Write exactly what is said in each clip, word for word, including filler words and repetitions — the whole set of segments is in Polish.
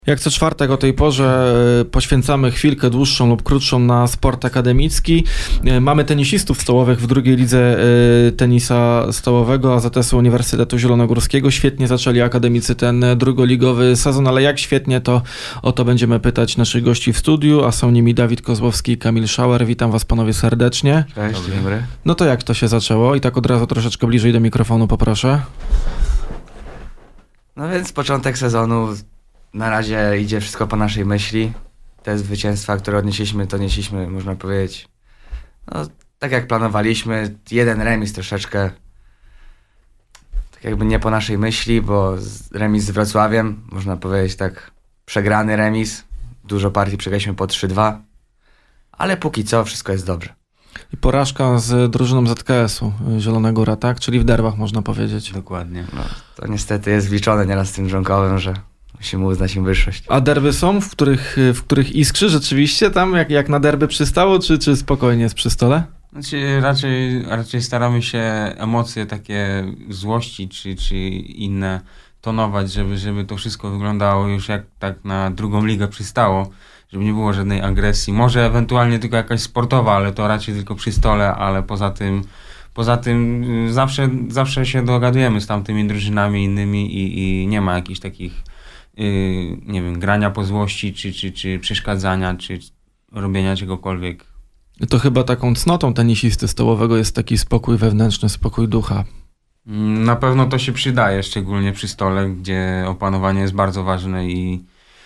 Jak co czwartek o tej porze poświęcamy chwilkę dłuższą lub krótszą na sport akademicki. Mamy tenisistów stołowych w drugiej lidze tenisa stołowego A Z S-u Uniwersytetu Zielonogórskiego. Świetnie zaczęli akademicy ten drugoligowy sezon, ale jak świetnie, to o to będziemy pytać naszych gości w studiu, a są nimi Dawid Kozłowski i Kamil Schauer. Witam was panowie serdecznie. Cześć, dzień dobry. No to jak to się zaczęło? I tak od razu troszeczkę bliżej do mikrofonu poproszę. No więc początek sezonu, na razie idzie wszystko po naszej myśli. Te zwycięstwa, które odnieśliśmy, to nieśliśmy, można powiedzieć, no tak jak planowaliśmy. Jeden remis troszeczkę tak jakby nie po naszej myśli, bo remis z Wrocławiem, można powiedzieć tak, przegrany remis. Dużo partii przegraliśmy po trzy dwa, ale póki co wszystko jest dobrze. I porażka z drużyną Z K S-u Zielona Góra, tak? Czyli w derbach, można powiedzieć. Dokładnie. No, to niestety jest wliczone nieraz z tym dżonkowym, że musimy uznać im wyższość. A derby są, w których, w których iskrzy rzeczywiście tam, jak, jak na derby przystało, czy, czy spokojnie jest przy stole? Znaczy raczej, raczej staramy się emocje takie złości czy, czy inne tonować, żeby, żeby to wszystko wyglądało już jak tak na drugą ligę przystało, żeby nie było żadnej agresji. Może ewentualnie tylko jakaś sportowa, ale to raczej tylko przy stole, ale poza tym Poza tym zawsze, zawsze się dogadujemy z tamtymi drużynami innymi i, i nie ma jakichś takich yy, nie wiem, grania po złości, czy, czy, czy przeszkadzania, czy robienia czegokolwiek. To chyba taką cnotą tenisisty stołowego jest taki spokój wewnętrzny, spokój ducha. Na pewno to się przydaje, szczególnie przy stole, gdzie opanowanie jest bardzo ważne i,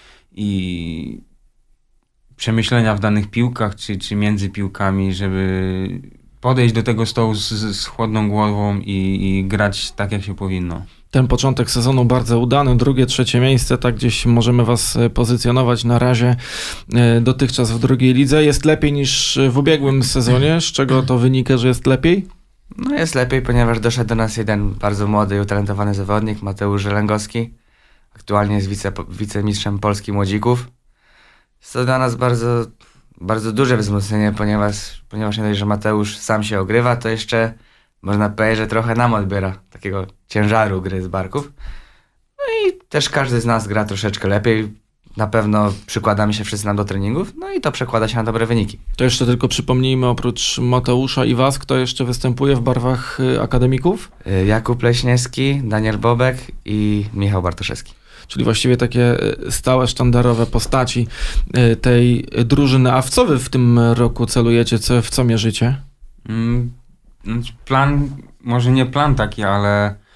i przemyślenia w danych piłkach, czy, czy między piłkami, żeby podejść do tego stołu z, z chłodną głową i, i grać tak, jak się powinno. Ten początek sezonu bardzo udany, drugie, trzecie miejsce, tak gdzieś możemy was pozycjonować na razie dotychczas w drugiej lidze. Jest lepiej niż w ubiegłym sezonie, z czego to wynika, że jest lepiej? No jest lepiej, ponieważ doszedł do nas jeden bardzo młody i utalentowany zawodnik, Mateusz Żelęgowski. Aktualnie jest wice, wicemistrzem Polski Młodzików. Jest to dla nas bardzo... Bardzo duże wzmocnienie, ponieważ, ponieważ nie dość, że Mateusz sam się ogrywa, to jeszcze można powiedzieć, że trochę nam odbiera takiego ciężaru gry z barków. No i też każdy z nas gra troszeczkę lepiej. Na pewno przykładamy się wszyscy nam do treningów, no i to przekłada się na dobre wyniki. To jeszcze tylko przypomnijmy, oprócz Mateusza i was, kto jeszcze występuje w barwach akademików? Jakub Leśniewski, Daniel Bobek i Michał Bartoszewski. Czyli właściwie takie stałe, sztandarowe postaci tej drużyny. A w co wy w tym roku celujecie? Co, w co mierzycie? Plan, może nie plan taki, ale e,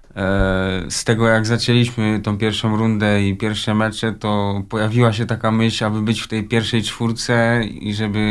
z tego jak zaczęliśmy tą pierwszą rundę i pierwsze mecze, to pojawiła się taka myśl, aby być w tej pierwszej czwórce i żeby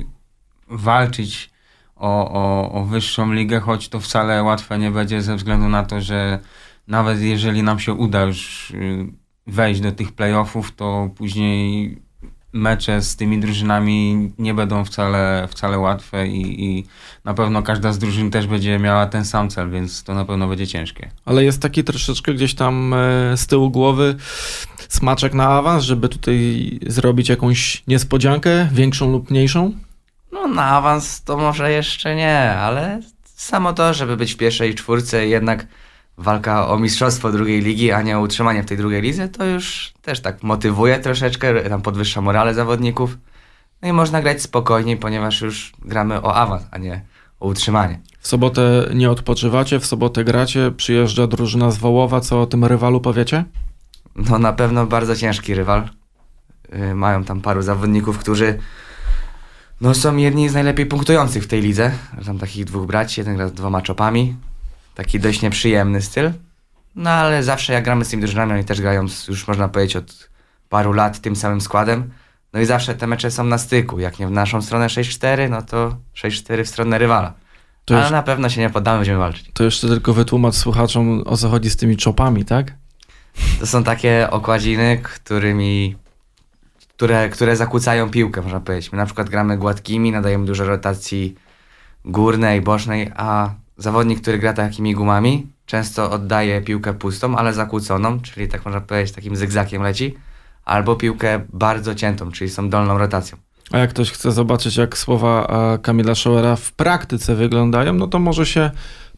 walczyć o, o, o wyższą ligę, choć to wcale łatwe nie będzie ze względu na to, że nawet jeżeli nam się uda już wejść do tych playoffów, to później mecze z tymi drużynami nie będą wcale, wcale łatwe i, i na pewno każda z drużyn też będzie miała ten sam cel, więc to na pewno będzie ciężkie. Ale jest taki troszeczkę gdzieś tam z tyłu głowy smaczek na awans, żeby tutaj zrobić jakąś niespodziankę, większą lub mniejszą? No na awans to może jeszcze nie, ale samo to, żeby być w pierwszej czwórce i jednak walka o mistrzostwo drugiej ligi, a nie o utrzymanie w tej drugiej lidze, to już też tak motywuje troszeczkę, tam podwyższa morale zawodników. No i można grać spokojniej, ponieważ już gramy o awans, a nie o utrzymanie. W sobotę nie odpoczywacie, w sobotę gracie, przyjeżdża drużyna z Wołowa. Co o tym rywalu powiecie? No na pewno bardzo ciężki rywal. Yy, mają tam paru zawodników, którzy no, są jedni z najlepiej punktujących w tej lidze. Tam takich dwóch braci, jeden gra z dwoma czopami. Taki dość nieprzyjemny styl. No ale zawsze jak gramy z tymi drużynami, oni też grają już można powiedzieć od paru lat tym samym składem. No i zawsze te mecze są na styku. Jak nie w naszą stronę sześć cztery, no to sześć cztery w stronę rywala. To ale już, na pewno się nie poddamy, będziemy walczyć. To jeszcze tylko wytłumacz słuchaczom, o co chodzi z tymi czopami, tak? To są takie okładziny, którymi, które, które zakłócają piłkę, można powiedzieć. My na przykład gramy gładkimi, nadajemy dużo rotacji górnej, bocznej, a zawodnik, który gra takimi gumami, często oddaje piłkę pustą, ale zakłóconą, czyli tak można powiedzieć takim zygzakiem leci, albo piłkę bardzo ciętą, czyli z tą dolną rotacją. A jak ktoś chce zobaczyć, jak słowa Kamila Schauera w praktyce wyglądają, no to może się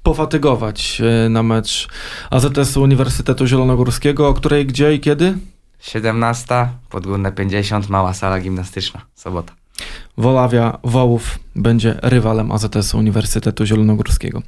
pofatygować na mecz A Z S-u Uniwersytetu Zielonogórskiego, o której, gdzie i kiedy? siedemnasta, Podgórne pięćdziesiąt, mała sala gimnastyczna, sobota. Wolawia Wołów będzie rywalem A Z S-u Uniwersytetu Zielonogórskiego.